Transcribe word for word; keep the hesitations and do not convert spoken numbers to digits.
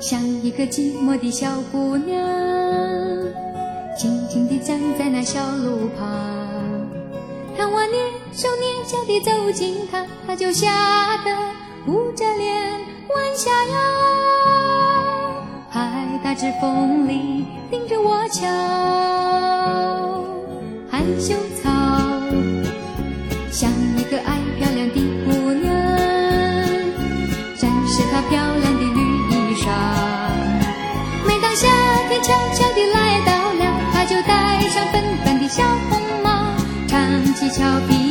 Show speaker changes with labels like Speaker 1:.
Speaker 1: 像一个寂寞的小姑娘，静静地站在那小路旁，看我蹑手蹑脚地走近她，她就吓得捂着脸弯下腰，还打着风里盯着我瞧。害羞草像一个爱漂亮的姑娘，展示她漂亮的绿衣裳，每当夏天悄悄地来到了，她就戴上粉粉的小红帽，唱起俏皮